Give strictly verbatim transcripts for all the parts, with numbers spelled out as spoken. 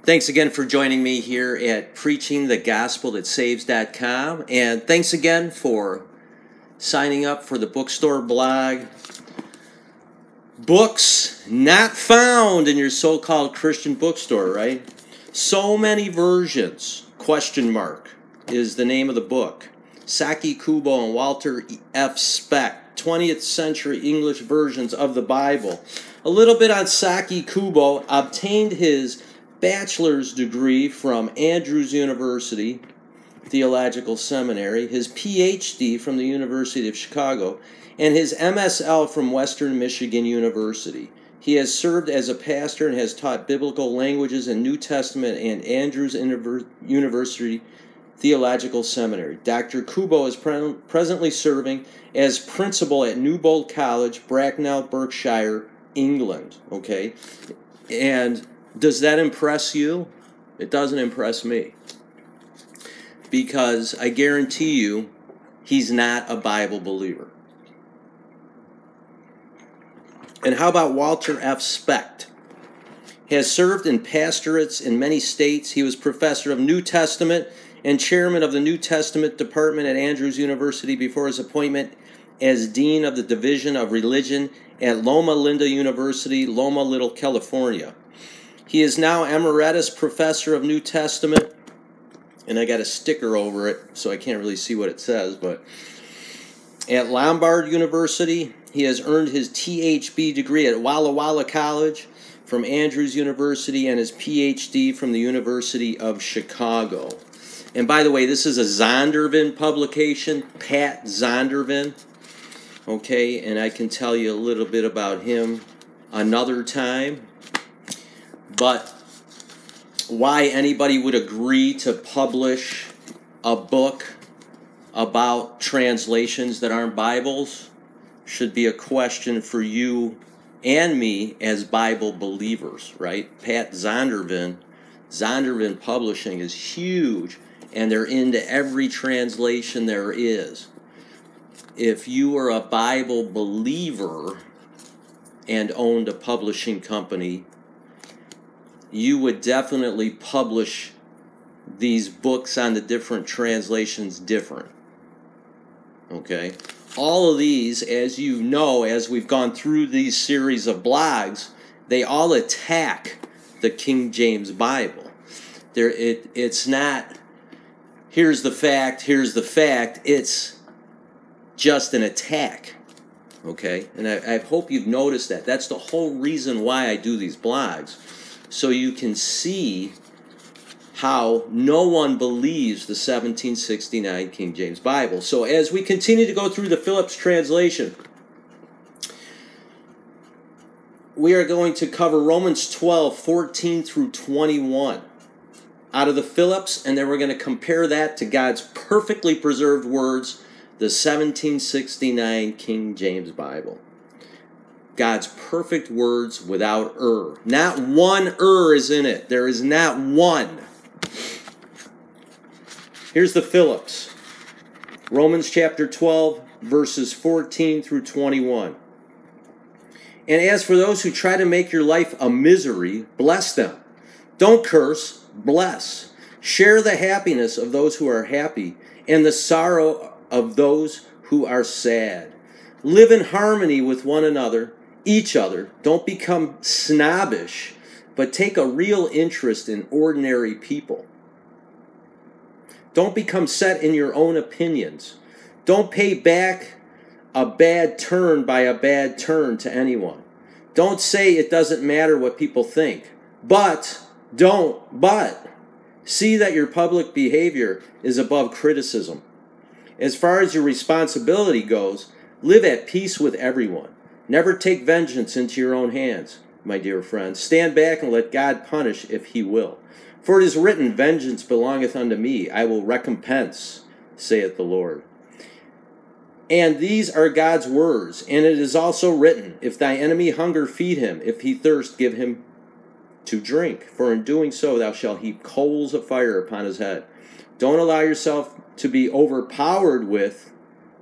Thanks again for joining me here at preaching the gospel that saves dot com. And thanks again for signing up for the bookstore blog. Books not found in your so-called Christian bookstore, right? So many versions, question mark, is the name of the book. Saki Kubo and Walter F. Specht, twentieth century English versions of the Bible. A little bit on Saki Kubo. Obtained his bachelor's degree from Andrews University Theological Seminary, his P H D from the University of Chicago, and his M S L from Western Michigan University. He has served as a pastor and has taught biblical languages and New Testament and Andrews University Theological Seminary. Doctor Kubo is pre- presently serving as principal at Newbold College, Bracknell, Berkshire, England. Okay? And does that impress you? It doesn't impress me. Because I guarantee you, he's not a Bible believer. And how about Walter F. Specht? He has served in pastorates in many states. He was professor of New Testament and chairman of the New Testament department at Andrews University before his appointment as dean of the Division of Religion at Loma Linda University, Loma Little, California. He is now emeritus professor of New Testament, and I got a sticker over it, so I can't really see what it says, but at Lombard University. He has earned his T H B degree at Walla Walla College from Andrews University and his P H D from the University of Chicago. And by the way, this is a Zondervan publication, Pat Zondervan. Okay, and I can tell you a little bit about him another time. But why anybody would agree to publish a book about translations that aren't Bibles should be a question for you and me as Bible believers, right? Pat Zondervan, Zondervan Publishing is huge, and they're into every translation there is. If you are a Bible believer and owned a publishing company, you would definitely publish these books on the different translations different. Okay? All of these, as you know, as we've gone through these series of blogs, they all attack the King James Bible. There, it, it's not, here's the fact, here's the fact. It's just an attack. Okay? And I, I hope you've noticed that. That's the whole reason why I do these blogs. So you can see how no one believes the seventeen sixty-nine King James Bible. So as we continue to go through the Phillips translation, we are going to cover Romans twelve, fourteen through twenty-one out of the Phillips, and then we're going to compare that to God's perfectly preserved words, the seventeen sixty-nine King James Bible. God's perfect words without error. Not one error is in it. There is not one. Here's the Phillips. Romans chapter twelve, verses fourteen through twenty-one. And as for those who try to make your life a misery, bless them. Don't curse, bless. Share the happiness of those who are happy and the sorrow of those who are sad. Live in harmony with one another, each other. Don't become snobbish, but take a real interest in ordinary people. Don't become set in your own opinions. Don't pay back a bad turn by a bad turn to anyone. Don't say it doesn't matter what people think. But, don't, but, see that your public behavior is above criticism. As far as your responsibility goes, live at peace with everyone. Never take vengeance into your own hands, my dear friends. Stand back and let God punish if he will. For it is written, vengeance belongeth unto me, I will recompense, saith the Lord. And these are God's words, and it is also written, if thy enemy hunger, feed him, if he thirst, give him to drink. For in doing so thou shalt heap coals of fire upon his head. Don't allow yourself to be overpowered with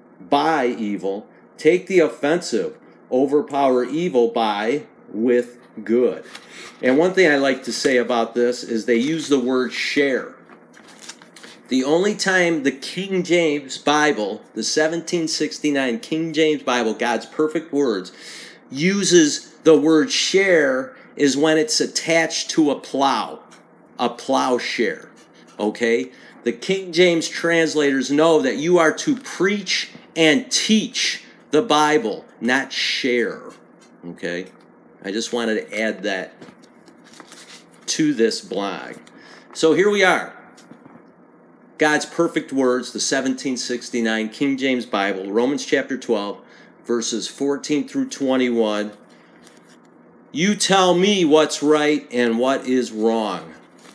by evil. Take the offensive. Overpower evil by with good. And one thing I like to say about this is they use the word share. The only time the King James Bible, the seventeen sixty-nine King James Bible, God's perfect words, uses the word share is when it's attached to a plow, a plowshare, okay? The King James translators know that you are to preach and teach the Bible, not share, okay? I just wanted to add that to this blog. So here we are. God's perfect words, the seventeen sixty-nine King James Bible, Romans chapter twelve, verses fourteen through twenty-one. You tell me what's right and what is wrong.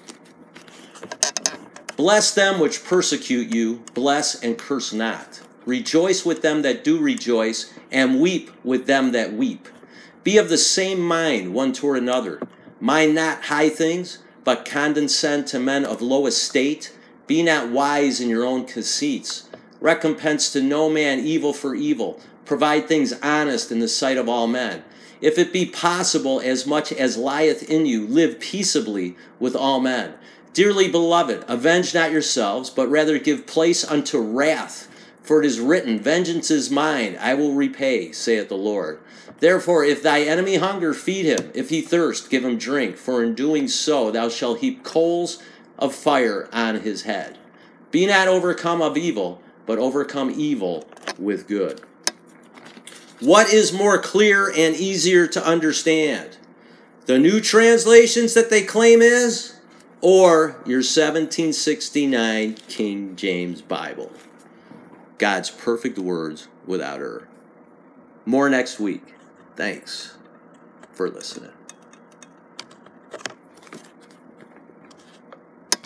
Bless them which persecute you, bless and curse not. Rejoice with them that do rejoice, and weep with them that weep. Be of the same mind one toward another. Mind not high things, but condescend to men of low estate. Be not wise in your own conceits. Recompense to no man evil for evil. Provide things honest in the sight of all men. If it be possible, as much as lieth in you, live peaceably with all men. Dearly beloved, avenge not yourselves, but rather give place unto wrath. For it is written, Vengeance is mine, I will repay, saith the Lord. Therefore, if thy enemy hunger, feed him. If he thirst, give him drink. For in doing so, thou shalt heap coals of fire on his head. Be not overcome of evil, but overcome evil with good. What is more clear and easier to understand? The new translations that they claim is, or your seventeen sixty-nine King James Bible? God's perfect words without error. More next week. Thanks for listening.